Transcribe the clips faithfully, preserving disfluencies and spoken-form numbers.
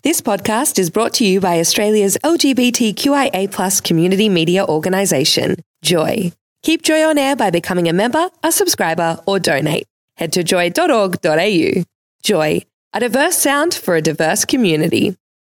This podcast is brought to you by Australia's L G B T Q I A plus community media organisation, Joy. Keep Joy on air by becoming a member, a subscriber, or donate. Head to joy dot org dot a u. Joy, a diverse sound for a diverse community.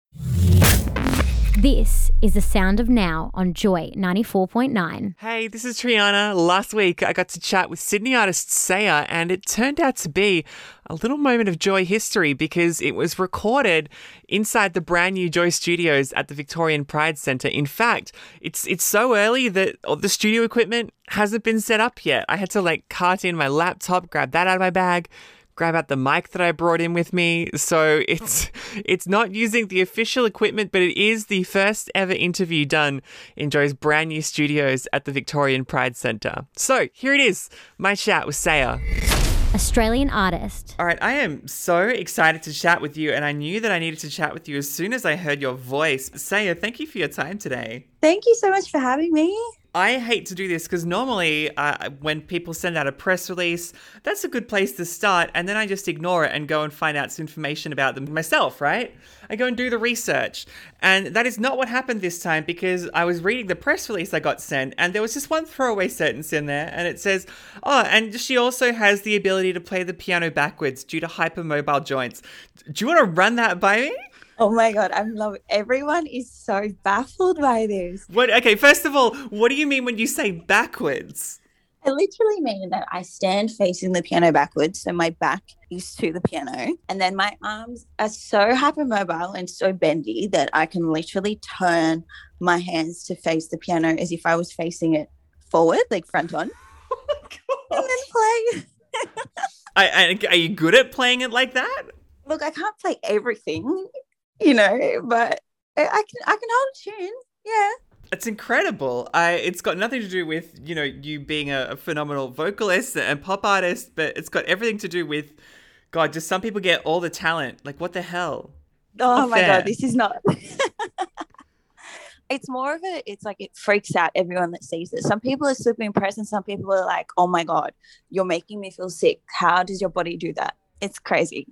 This is the sound of now on Joy ninety-four point nine. Hey, this is Triana. Last week I got to chat with Sydney artist Saya, and it turned out to be a little moment of Joy history because it was recorded inside the brand new Joy Studios at the Victorian Pride Centre. In fact, it's it's so early that the studio equipment hasn't been set up yet. I had to like cart in my laptop, grab that out of my bag, grab out the mic that I brought in with me. So it's it's not using the official equipment, but it is the first ever interview done in Joy's brand new studios at the Victorian Pride Centre. So here it is, my chat with Saya. Australian artist. All right, I am so excited to chat with you, and I knew that I needed to chat with you as soon as I heard your voice. Saya, thank you for your time today. Thank you so much for having me. I hate to do this because normally uh, when people send out a press release, that's a good place to start. And then I just ignore it and go and find out some information about them myself, right? I go and do the research. And that is not what happened this time because I was reading the press release I got sent and there was just one throwaway sentence in there. And it says, oh, and she also has the ability to play the piano backwards due to hypermobile joints. Do you want to run that by me? Oh my God, I love everyone is so baffled by this. What? Okay, first of all, what do you mean when you say backwards? I literally mean that I stand facing the piano backwards, so my back is to the piano, and then my arms are so hypermobile and so bendy that I can literally turn my hands to face the piano as if I was facing it forward, like front on, Oh my and then play. I, I, are you good at playing it like that? Look, I can't play everything, you know, but I I can I can hold a tune. Yeah. It's incredible. I it's got nothing to do with, you know, you being a, a phenomenal vocalist and pop artist, but it's got everything to do with, God, just some people get all the talent. Like, what the hell? Oh Not my fair. God, this is not. It's more of a, it's like it freaks out everyone that sees it. Some people are super impressed and some people are like, oh my God, you're making me feel sick. How does your body do that? It's crazy.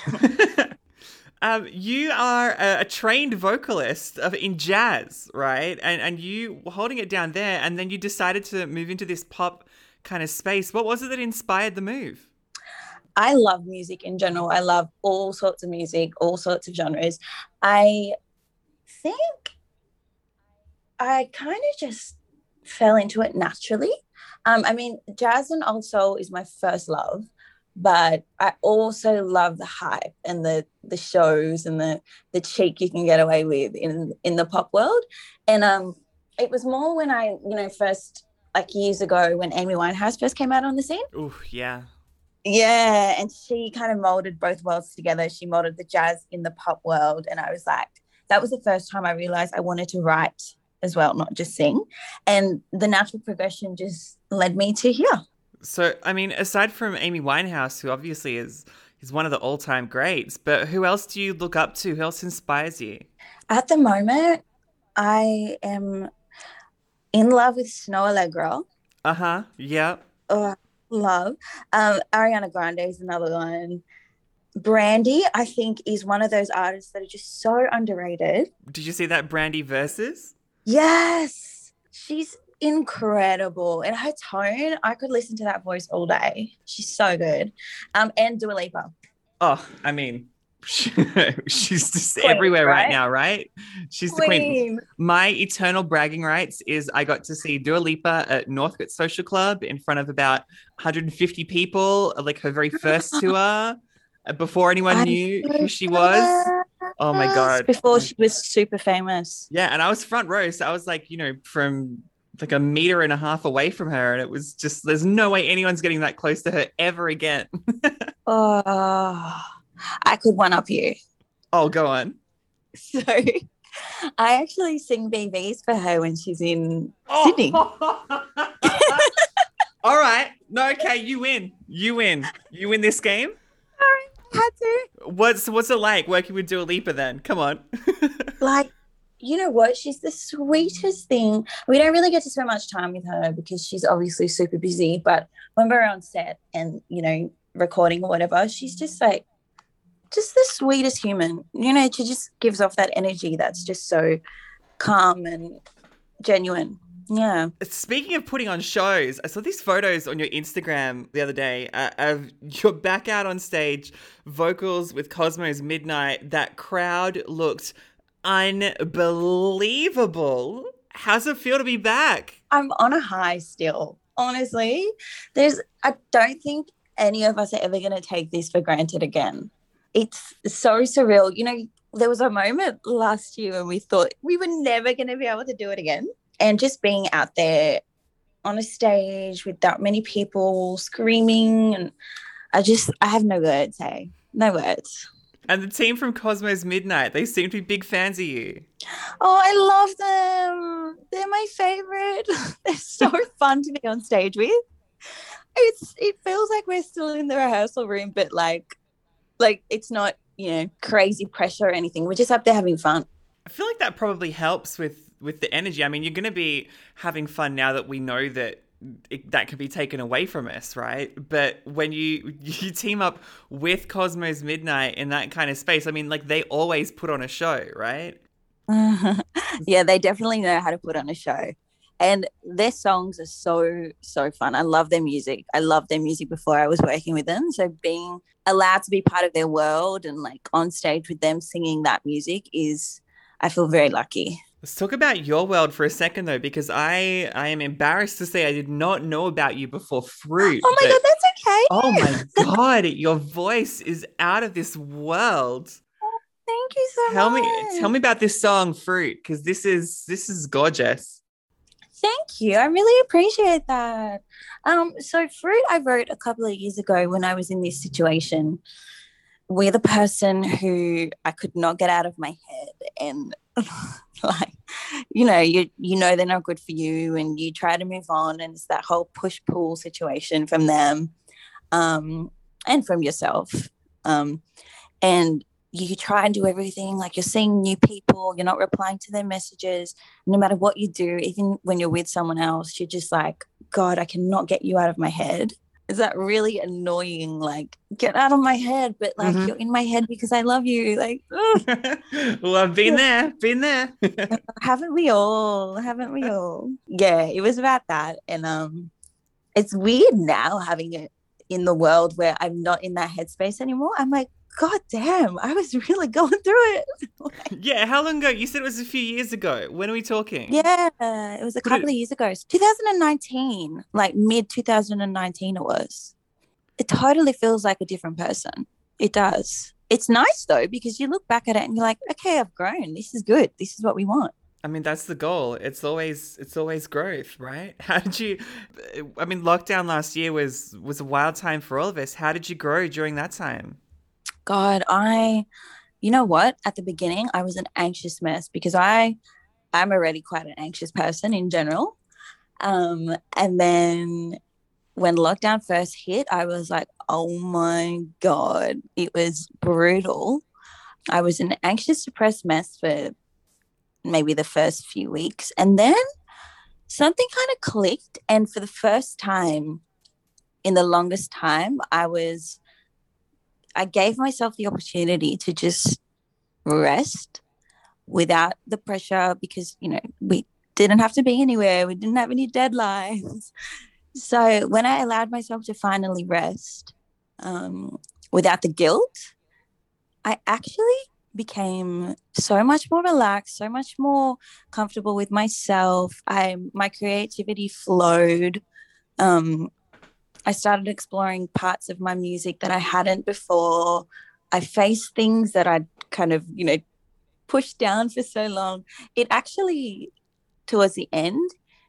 um, you are a, a trained vocalist of, in jazz, right? And and you were holding it down there and then you decided to move into this pop kind of space. What was it that inspired the move? I love music in general. I love all sorts of music, all sorts of genres. I think I kind of just fell into it naturally. Um, I mean, jazz and old soul is my first love, but I also love the hype and the the shows and the the cheek you can get away with in in the pop world. And um, it was more when I, you know, first, like years ago when Amy Winehouse first came out on the scene. Ooh, yeah. Yeah, and she kind of molded both worlds together. She molded the jazz in the pop world. And I was like, that was the first time I realized I wanted to write as well, not just sing. And the natural progression just led me to here. So, I mean, aside from Amy Winehouse, who obviously is is one of the all-time greats, but who else do you look up to? Who else inspires you? At the moment, I am in love with Snow Allegro. Uh-huh, yeah. Oh, love. Um, Ariana Grande is another one. Brandy, I think, is one of those artists that are just so underrated. Did you see that Brandy Versus? Yes, she's incredible. And her tone, I could listen to that voice all day. She's so good. Um, and Dua Lipa. Oh, I mean, she's just Queen, everywhere right? right? now, right? She's the queen. My eternal bragging rights is I got to see Dua Lipa at Northcote Social Club in front of about one hundred fifty people, like her very first tour, before anyone I knew who she was. Oh my God. Before she was super famous. Yeah, and I was front row, so I was like, you know, from like a meter and a half away from her, and it was just, there's no way anyone's getting that close to her ever again. Oh, I could one up you. Oh, go on. So I actually sing B Bs for her when she's in Sydney. All right. No, okay, you win. You win. You win this game. Sorry, I had to. What's what's it like working with Dua Lipa then? Come on. Like, you know what? She's the sweetest thing. We don't really get to spend much time with her because she's obviously super busy. But when we're on set and, you know, recording or whatever, she's just like just the sweetest human. You know, she just gives off that energy that's just so calm and genuine. Yeah. Speaking of putting on shows, I saw these photos on your Instagram the other day uh, of you're back out on stage, vocals with Cosmo's Midnight. That crowd looked unbelievable. How's it feel to be back? I'm on a high still, honestly. There's, I don't think any of us are ever going to take this for granted again. It's so surreal. You know, there was a moment last year when we thought we were never going to be able to do it again. And just being out there on a stage with that many people screaming, and I just, I have no words, hey, no words. And the team from Cosmo's Midnight, they seem to be big fans of you. Oh, I love them. They're my favorite. They're so fun to be on stage with. It's, it feels like we're still in the rehearsal room, but like, like it's not, you know, crazy pressure or anything. We're just up there having fun. I feel like that probably helps with with the energy. I mean, you're going to be having fun now that we know that it, that can be taken away from us, right? But when you you team up with Cosmo's Midnight in that kind of space, I mean, like they always put on a show, right? Yeah, they definitely know how to put on a show. And their songs are so, so fun. I love their music. I loved their music before I was working with them. So being allowed to be part of their world and like on stage with them singing that music is, I feel very lucky. Let's talk about your world for a second, though, because I, I am embarrassed to say I did not know about you before Fruit. Oh, my God, that's okay. Oh, my God. Your voice is out of this world. Oh, thank you so tell much. Me, tell me about this song, Fruit, because this is this is gorgeous. Thank you. I really appreciate that. Um, so Fruit I wrote a couple of years ago when I was in this situation with a person who I could not get out of my head, and like, you know, you you know they're not good for you, and you try to move on, and it's that whole push-pull situation from them, um, and from yourself. Um, and you try and do everything, like you're seeing new people, you're not replying to their messages. No matter what you do, even when you're with someone else, you're just like, God, I cannot get you out of my head. Is that really annoying? Like, get out of my head, but like mm-hmm. You're in my head because I love you. Like, well, I've been there, been there. Haven't we all? Haven't we all? Yeah, it was about that, and um, it's weird now having it in the world where I'm not in that headspace anymore. I'm like, God damn, I was really going through it. Yeah, how long ago? You said it was a few years ago. When are we talking? Yeah, it was a couple of years ago. twenty nineteen, like mid twenty nineteen it was. It totally feels like a different person. It does. It's nice though, because you look back at it and you're like, okay, I've grown. This is good. This is what we want. I mean, that's the goal. It's always it's always growth, right? How did you, I mean, lockdown last year was, was a wild time for all of us. How did you grow during that time? God, I, you know what? At the beginning, I was an anxious mess because I, I'm already quite an anxious person in general. Um, and then when lockdown first hit, I was like, oh my God, it was brutal. I was an anxious, depressed mess for maybe the first few weeks. And then something kind of clicked. And for the first time in the longest time, I was I gave myself the opportunity to just rest without the pressure because, you know, we didn't have to be anywhere. We didn't have any deadlines. So when I allowed myself to finally rest um, without the guilt, I actually became so much more relaxed, so much more comfortable with myself. I, my creativity flowed. Um, I started exploring parts of my music that I hadn't before. I faced things that I'd kind of, you know, pushed down for so long. It actually, towards the end,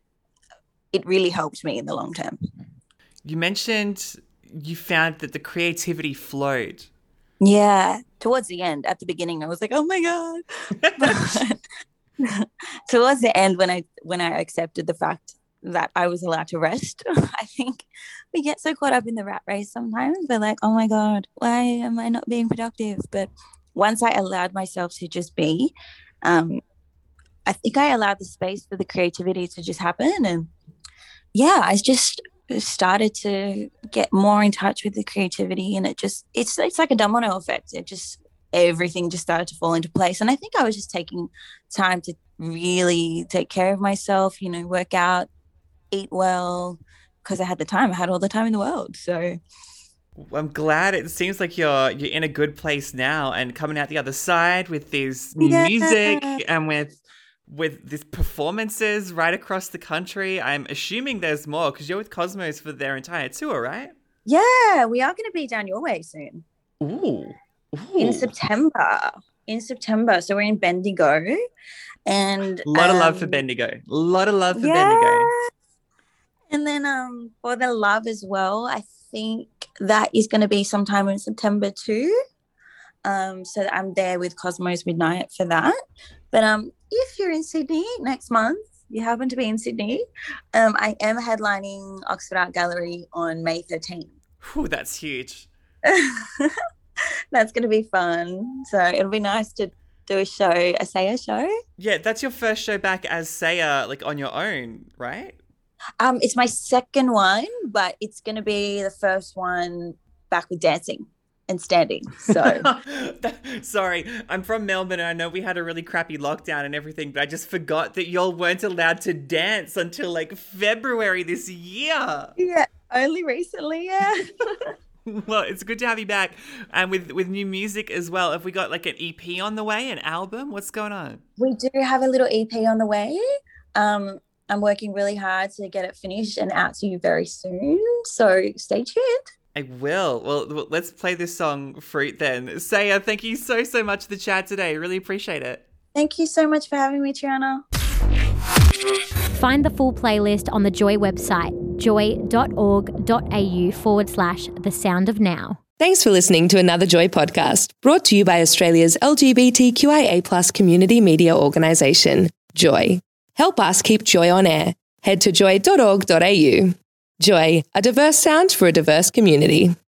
it really helped me in the long term. You mentioned you found that the creativity flowed. Yeah, towards the end. At the beginning, I was like, oh my God. But towards the end, when I when I accepted the fact that I was allowed to rest, I think we get so caught up in the rat race sometimes. We're like, oh my God, why am I not being productive? But once I allowed myself to just be, um, I think I allowed the space for the creativity to just happen. And yeah, I just, started to get more in touch with the creativity, and it just it's it's like a domino effect. It just everything just started to fall into place, and I think I was just taking time to really take care of myself, you know, work out, eat well, because I had the time. I had all the time in the world. So I'm glad it seems like you're you're in a good place now and coming out the other side with this new yeah. music and with with these performances right across the country. I'm assuming there's more because you're with Cosmos for their entire tour, right? Yeah, we are going to be down your way soon. Ooh. Ooh. In September. In September. So we're in Bendigo. And a lot um, of love for Bendigo. A lot of love for yeah. Bendigo. And then um, for the love as well, I think that is going to be sometime in September too. Um, so I'm there with Cosmos Midnight for that. But um, if you're in Sydney next month, you happen to be in Sydney, um, I am headlining Oxford Art Gallery on May thirteenth. Whew, that's huge. That's going to be fun. So it'll be nice to do a show, a Saya show. Yeah, that's your first show back as Saya, like on your own, right? Um, it's my second one, but it's going to be the first one back with dancing and standing. So sorry, I'm from Melbourne and I know we had a really crappy lockdown and everything, but I just forgot that y'all weren't allowed to dance until like February this year. Yeah, only recently, yeah. Well, it's good to have you back, and with with new music as well. Have we got like an E P on the way, an album? What's going on? We do have a little E P on the way. Um, I'm working really hard to get it finished and out to you very soon. So stay tuned. I will. Well, let's play this song, Fruit, then. Saya, thank you so, so much for the chat today. Really appreciate it. Thank you so much for having me, Triana. Find the full playlist on the Joy website, joy.org.au forward slash the sound of now. Thanks for listening to another Joy podcast, brought to you by Australia's L G B T Q I A plus community media organisation, Joy. Help us keep Joy on air. Head to joy dot org dot a u. Joy, a diverse sound for a diverse community.